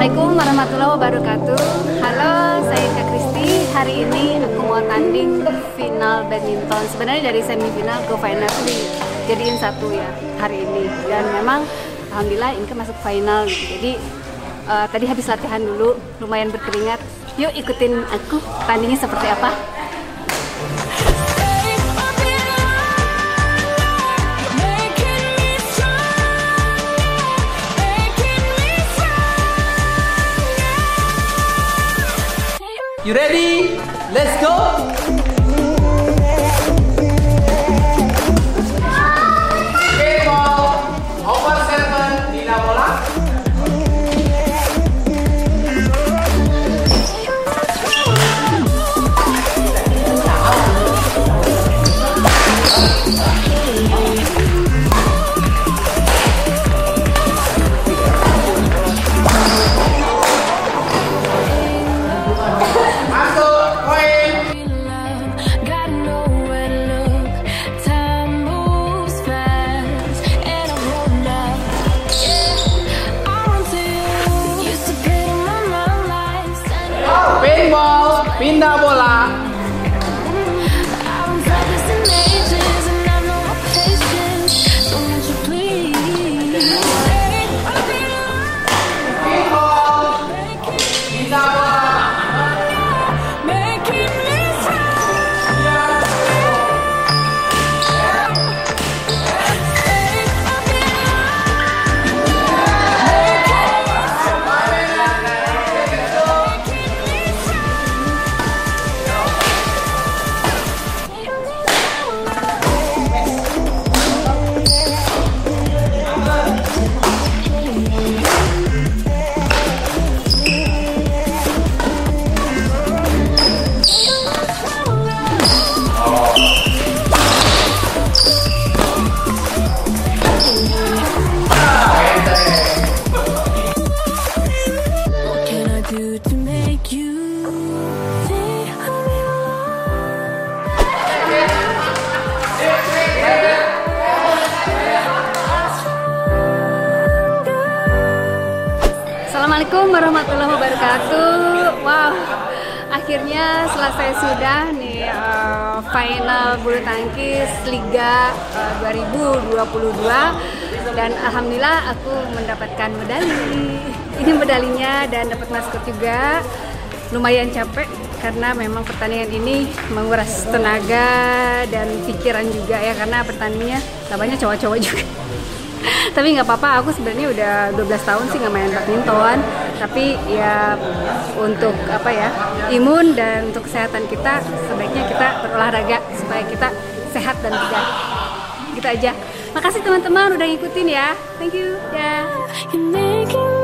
Assalamualaikum warahmatullahi wabarakatuh. Halo, saya Kak Kristi. Hari ini aku mau tanding final badminton. Sebenarnya dari semifinal ke final dijadiin satu ya hari ini. Dan memang alhamdulillah ini kan masuk final gitu. Jadi tadi habis latihan dulu, lumayan berkeringat. Yuk ikutin aku tandingnya seperti apa. You ready? Let's go! Okay, ball. Over 7, Nina bola. Paintball, pindah bola. Assalamualaikum warahmatullahi wabarakatuh. Wow, akhirnya selesai sudah nih final bulu tangkis Liga 2022 dan alhamdulillah aku mendapatkan medali. Ini medalinya dan dapat maskot juga. Lumayan capek karena memang pertandingan ini menguras tenaga dan pikiran juga ya, karena pertandingannya lawannya cowok-cowok juga. Tapi nggak apa-apa, aku sebenarnya udah 12 tahun sih nggak main badminton. Tapi ya untuk apa ya, imun dan untuk kesehatan kita, sebaiknya kita berolahraga supaya kita sehat dan tegar. Gitu aja. Makasih teman-teman udah ngikutin ya. Thank you ya.